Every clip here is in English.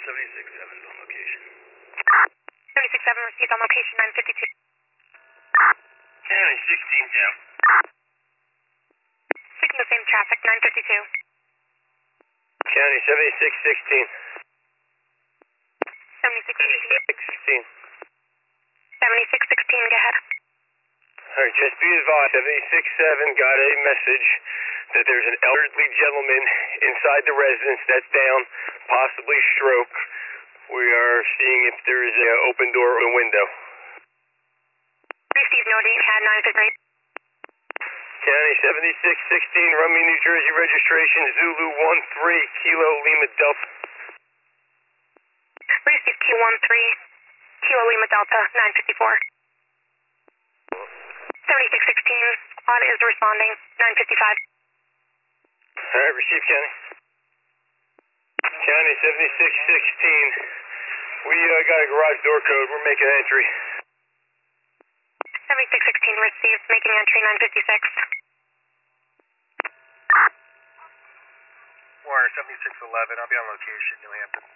76-7 on location. 76-7 received on location 952. County 16 down. Sticking the same traffic 952. County 76-16. 76-16. 16. 76-16, go ahead. Alright, just be advised, 76-7 got a message that there's an elderly gentleman inside the residence that's down, possibly stroke. We are seeing if there is an open door or a window. Received no date, had 953. County 76-16, Rumney, New Jersey registration, Zulu 13, Kilo Lima Delta. Received Q13, Kilo Lima Delta 954. 76-16, squad is responding 955. Alright, receive County. County 76-16, we got a garage door code, we're making entry. 76-16 received, making entry 956. Warner 76-11, I'll be on location, New Hampton.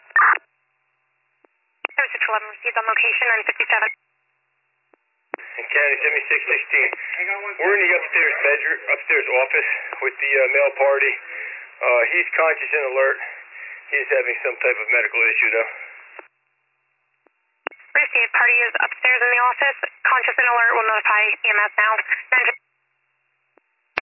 76-11 received on location 957. County 76-16, we're in the upstairs office with the male party. He's conscious and alert. He's having some type of medical issue though. Received, party is upstairs in the office. Conscious and alert will notify EMS now.